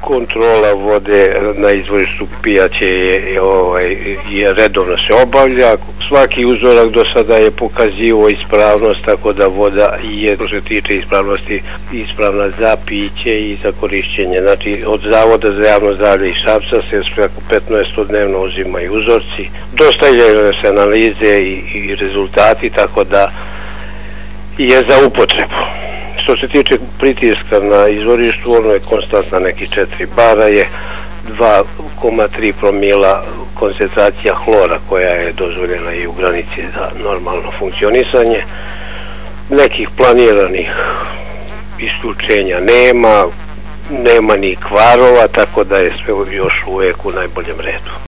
Kontrola vode na izvorištu pijaće je redovno se obavlja. Svaki uzorak do sada je pokazivao ispravnost, tako da voda je, što se tiče ispravnosti, ispravna za piće i za korišćenje. Znači, od Zavoda za javno zdravlje iz Šapca se preko 15-dnevno uzimaju uzorci. Dostavljaju se analize i rezultati, tako da je za upotrebu. Što se tiče pritiska na izvorištu, ono je konstantna, neki 4 bara, je 2,3 promila koncentracija hlora koja je dozvoljena i u granici za normalno funkcionisanje. Nekih planiranih isključenja nema ni kvarova, tako da je sve još uvijek u najboljem redu.